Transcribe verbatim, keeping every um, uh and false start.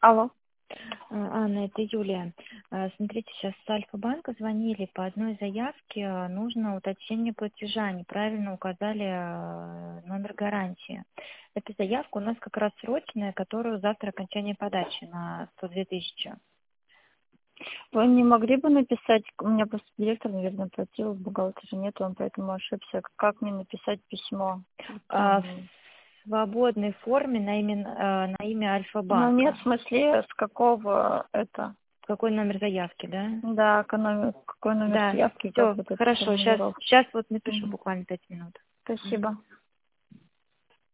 Алло. А, Анна, это Юлия. А, Смотрите, сейчас с Альфа-банка звонили по одной заявке. а, Нужно уточнение платежа. Неправильно указали а, номер гарантии. Эта заявка у нас как раз срочная, которую завтра окончание подачи на сто две тысячи. Вы не могли бы написать, у меня просто директор, наверное, платил, бухгалтера нет, он поэтому ошибся. Как мне написать письмо? А, В Там, свободной форме на имя, а, на имя Ну нет, Альфа-банка. в смысле, с какого это? Какой номер заявки, да? Да, какой номер, какой номер Да, заявки, как все, вот эта хорошо. Сейчас, формулировка. сейчас вот напишу Мгм. буквально пять минут. Мгм. Спасибо.